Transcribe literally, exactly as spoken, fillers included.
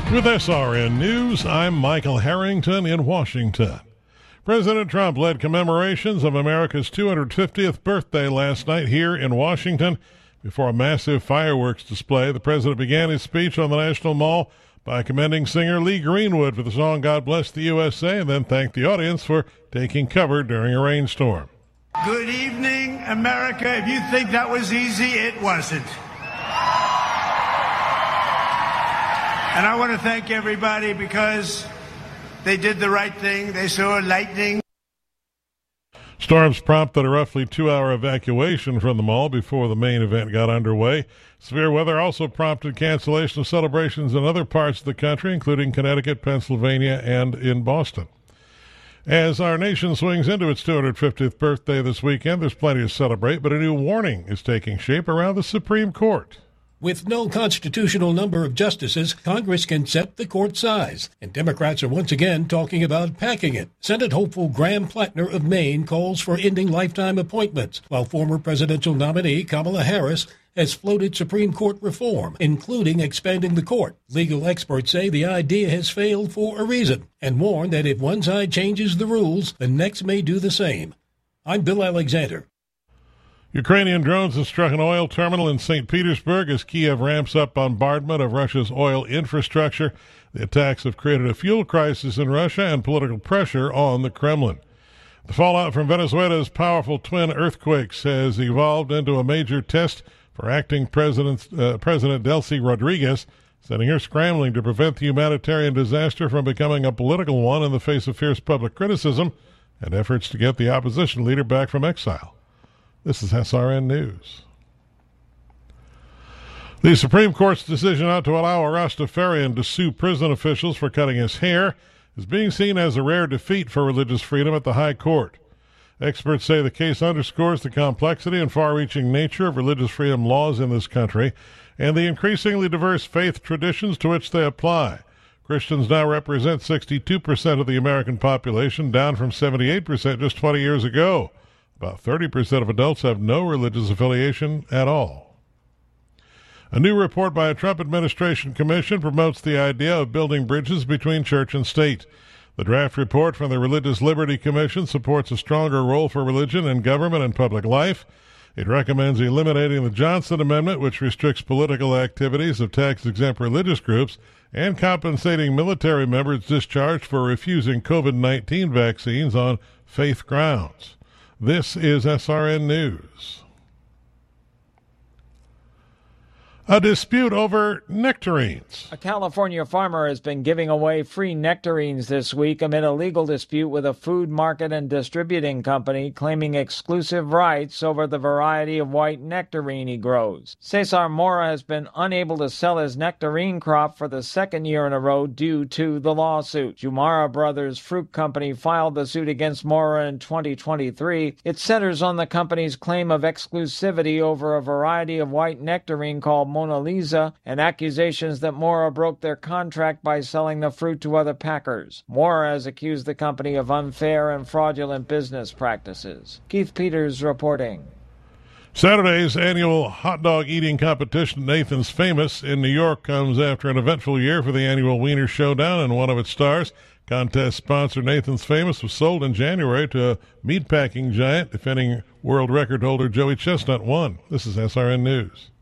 With S R N News, I'm Michael Harrington in Washington. President Trump led commemorations of America's two hundred fiftieth birthday last night here in Washington. Before a massive fireworks display, the president began his speech on the National Mall by commending singer Lee Greenwood for the song God Bless the U S A, and then thanked the audience for taking cover during a rainstorm. Good evening, America. If you think that was easy, it wasn't. And I want to thank everybody because they did the right thing. They saw lightning. Storms prompted a roughly two-hour evacuation from the mall before the main event got underway. Severe weather also prompted cancellation of celebrations in other parts of the country, including Connecticut, Pennsylvania, and in Boston. As our nation swings into its two hundred fiftieth birthday this weekend, there's plenty to celebrate, but a new warning is taking shape around the Supreme Court. With no constitutional number of justices, Congress can set the court size, and Democrats are once again talking about packing it. Senate hopeful Graham Plattner of Maine calls for ending lifetime appointments, while former presidential nominee Kamala Harris has floated Supreme Court reform, including expanding the court. Legal experts say the idea has failed for a reason, and warn that if one side changes the rules, the next may do the same. I'm Bill Alexander. Ukrainian drones have struck an oil terminal in Saint Petersburg as Kiev ramps up bombardment of Russia's oil infrastructure. The attacks have created a fuel crisis in Russia and political pressure on the Kremlin. The fallout from Venezuela's powerful twin earthquakes has evolved into a major test for acting President, uh, President Delcy Rodriguez, sending her scrambling to prevent the humanitarian disaster from becoming a political one in the face of fierce public criticism and efforts to get the opposition leader back from exile. This is S R N News. The Supreme Court's decision not to allow a Rastafarian to sue prison officials for cutting his hair is being seen as a rare defeat for religious freedom at the High Court. Experts say the case underscores the complexity and far-reaching nature of religious freedom laws in this country and the increasingly diverse faith traditions to which they apply. Christians now represent sixty-two percent of the American population, down from seventy-eight percent just twenty years ago. About thirty percent of adults have no religious affiliation at all. A new report by a Trump administration commission promotes the idea of building bridges between church and state. The draft report from the Religious Liberty Commission supports a stronger role for religion in government and public life. It recommends eliminating the Johnson Amendment, which restricts political activities of tax-exempt religious groups, and compensating military members discharged for refusing covid nineteen vaccines on faith grounds. This is S R N News. A dispute over nectarines. A California farmer has been giving away free nectarines this week amid a legal dispute with a food market and distributing company claiming exclusive rights over the variety of white nectarine he grows. Cesar Mora has been unable to sell his nectarine crop for the second year in a row due to the lawsuit. Jumara Brothers Fruit Company filed the suit against Mora in twenty twenty-three. It centers on the company's claim of exclusivity over a variety of white nectarine called Mona Lisa, and accusations that Mora broke their contract by selling the fruit to other packers. Mora has accused the company of unfair and fraudulent business practices. Keith Peters reporting. Saturday's annual hot dog eating competition, Nathan's Famous, in New York comes after an eventful year for the annual Wiener Showdown and one of its stars. Contest sponsor Nathan's Famous was sold in January to a meatpacking giant. Defending world record holder Joey Chestnut won. This is S R N News.